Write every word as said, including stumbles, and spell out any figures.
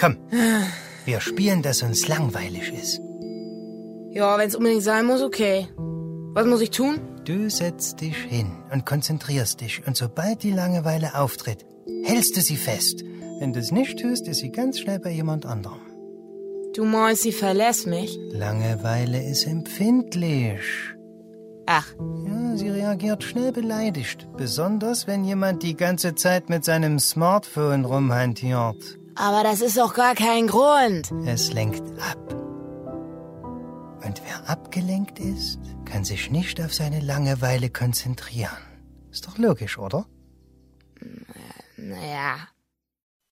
Komm, wir spielen, dass uns langweilig ist. Ja, wenn's unbedingt sein muss, okay. Was muss ich tun? Du setzt dich hin und konzentrierst dich. Und sobald die Langeweile auftritt, hältst du sie fest. Wenn du es nicht tust, ist sie ganz schnell bei jemand anderem. Du meinst, sie verlässt mich? Langeweile ist empfindlich. Ach. Ja, sie reagiert schnell beleidigt. Besonders, wenn jemand die ganze Zeit mit seinem Smartphone rumhantiert. Aber das ist doch gar kein Grund. Es lenkt ab. Und wer abgelenkt ist, kann sich nicht auf seine Langeweile konzentrieren. Ist doch logisch, oder? Naja.